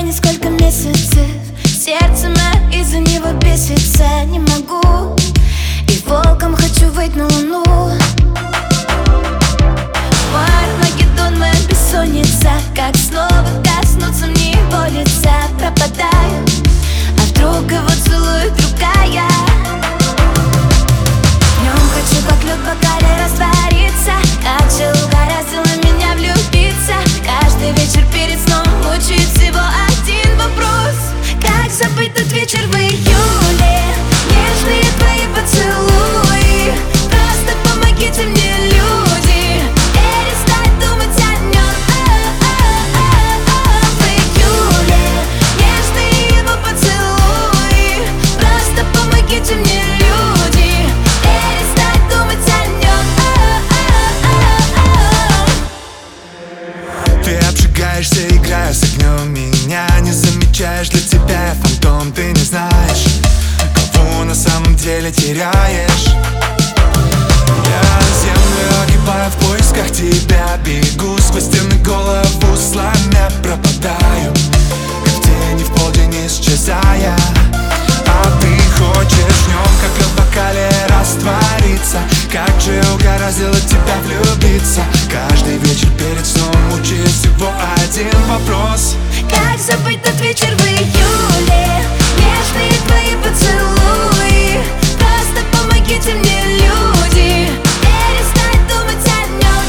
несколько месяцев. Сердце мое из-за него бесится. Не могу, и волком хочу выйти на луну. Мой Армагеддон, моя бессонница. Как снова коснуться мне его лица. Пропадаю, а вдруг его целует другая. Днем хочу как лед в бокале раствориться. Как же угораздило меня влюбиться. Каждый вечер перед сном мучает всего один вопрос: как забыть тот вечер в июле? Нежные твои поцелуи. Просто помогите мне, люди, перестать думать о нем. В июле нежные его поцелуи. Просто помогите мне, люди, перестать думать о нем. Ты обжигаешься, играя с огнем. Меня не замечаешь, для тебя я фантом. Ты не знаешь, кого на самом деле теряешь. Я землю огибаю в поисках тебя. Бегу сквозь стены, голову сломя. Пропадаю, как тени в полдень исчезая. А ты хочешь в нем, как лед в бокале, раствориться. Как же угораздило тебя влюбиться. Каждый вечер перед сном мучает всего один вопрос: как забыть тот вечер в июле? Нежные твои поцелуи. Просто помогите мне, люди, перестать думать о нем.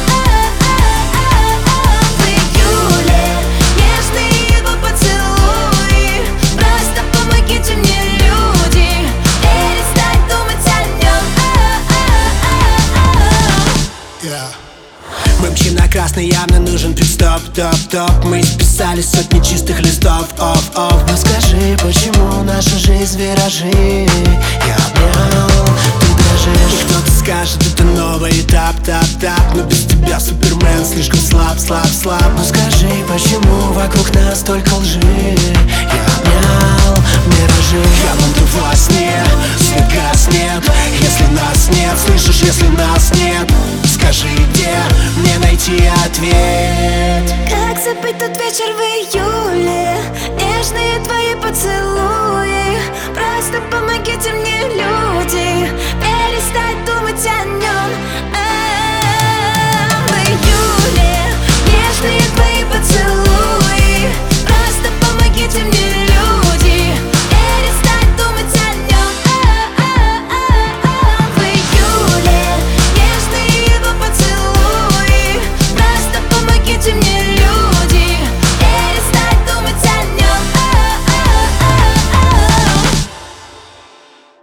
В июле нежные его поцелуи. Просто помогите мне, люди, перестать думать о нем. Мы мчим на красный, явно нужен пит-стоп, топ-топ. Мы списали сотни чистых листов, оф-оф. Но скажи, почему наша жизнь виражи? Я обнял, ты дрожишь. И кто-то скажет, это новый этап, тап-тап. Но без тебя Супермен слишком слаб. Ну скажи, почему вокруг нас столько лжи? Я обнял миражи. Я буду во сне, свет гаснет. Если нас нет, слышишь, если нас нет, скажи, где мне найти ответ? Как забыть тот вечер в июле? Нежные твои поцелуи. Просто помогите мне, люди, перестать думать о нем.